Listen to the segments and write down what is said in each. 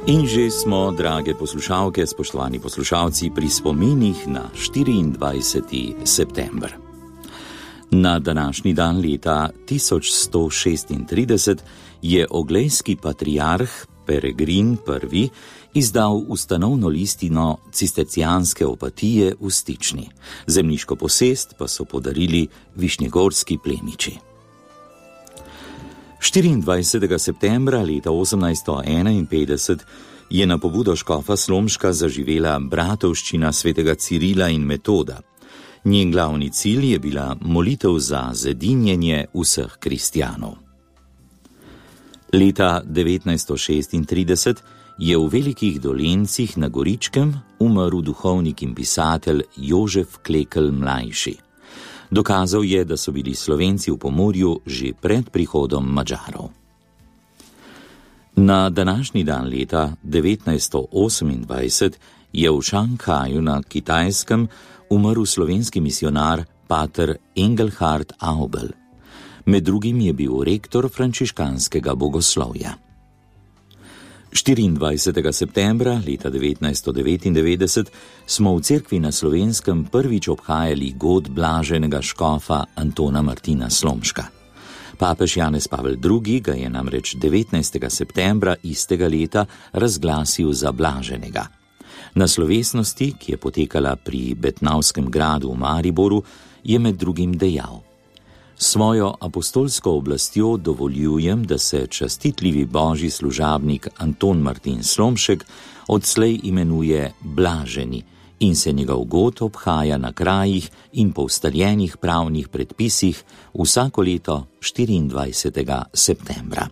In že smo, drage poslušalke, spoštovani poslušalci, pri spominih na 24. september. Na današnji dan leta 1136 je oglejski patriarh Peregrin I. izdal ustanovno listino cistercijanske opatije v Stični. Zemljiško posest pa so podarili višnjegorski plemiči. 24. septembra leta 1851 je na pobudo škofa Slomška zaživela bratovščina svetega Cirila in Metoda. Njen glavni cilj je bila molitev za zedinjenje vseh kristjanov. Leta 1936 je v Velikih Dolencih na Goričkem umrl duhovnik in pisatelj Jožef Klekl mlajši. Dokazal je, da so bili Slovenci v Pomurju že pred prihodom Madžarov. Na današnji dan leta 1928 je v Šanghaju na Kitajskem umrl slovenski misionar pater Engelhard Aubel. Med drugim je bil rektor frančiškanskega bogoslovja. 24. septembra leta 1999 smo v cerkvi na Slovenskem prvič obhajali god blaženega škofa Antona Martina Slomška. Papež Janez Pavel II. Ga je namreč 19. septembra istega leta razglasil za blaženega. Na slovesnosti, ki je potekala pri Betnavskem gradu v Mariboru, je med drugim dejal: Svojo apostolsko oblastjo dovoljujem, da se častitljivi božji služabnik Anton Martin Slomšek odslej imenuje blaženi in se njegov god obhaja na krajih in po ustaljenih pravnih predpisih vsako leto 24. septembra.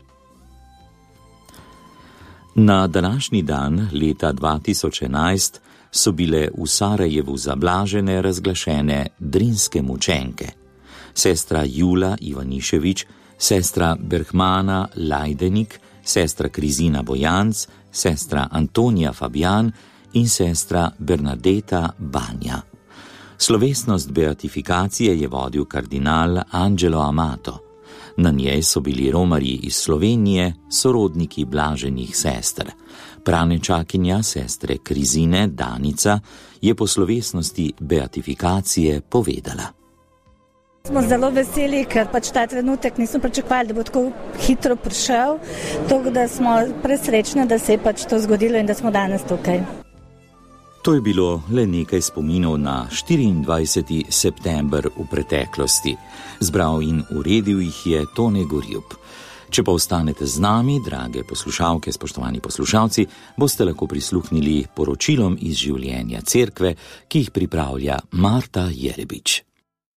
Na današnji dan leta 2011 so bile v Sarajevu za blažene razglašene drinske mučenke. Sestra Jula Ivanišević, sestra Berhmana Lajdenik, sestra Krizina Bojanc, sestra Antonija Fabijan in sestra Bernadeta Banja. Slovesnost beatifikacije je vodil kardinal Angelo Amato. Na njej so bili romarji iz Slovenije, sorodniki blaženih sester. Pranečakinja sestre Krizine Danica je po slovesnosti beatifikacije povedala: Smo zelo veseli, ker ta trenutek nismo pričakovali, da bo tako hitro prišel, tako da smo presrečni, da se je to zgodilo in da smo danes tukaj. To je bilo le nekaj spominov na 24. september v preteklosti. Zbral in uredil jih je Tone Gorjup. Če pa ostanete z nami, drage poslušalke, spoštovani poslušalci, boste lahko prisluhnili poročilom iz življenja cerkve, ki jih pripravlja Marta Jerebič.